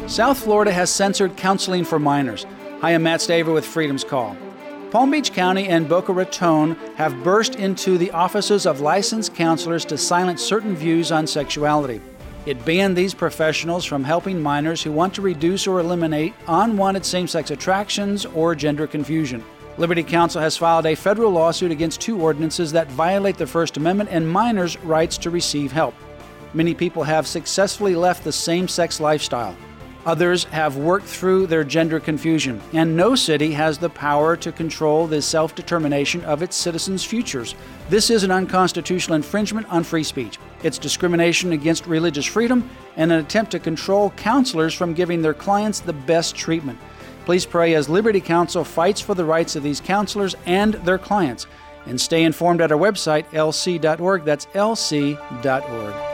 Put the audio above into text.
South Florida has censored counseling for minors. Hi, I'm Matt Staver with Freedom's Call. Palm Beach County and Boca Raton have burst into the offices of licensed counselors to silence certain views on sexuality. It banned these professionals from helping minors who want to reduce or eliminate unwanted same-sex attractions or gender confusion. Liberty Counsel has filed a federal lawsuit against two ordinances that violate the First Amendment and minors' rights to receive help. Many people have successfully left the same-sex lifestyle. Others have worked through their gender confusion, and no city has the power to control the self-determination of its citizens' futures. This is an unconstitutional infringement on free speech. It's discrimination against religious freedom and an attempt to control counselors from giving their clients the best treatment. Please pray as Liberty Counsel fights for the rights of these counselors and their clients. And stay informed at our website, lc.org. That's lc.org.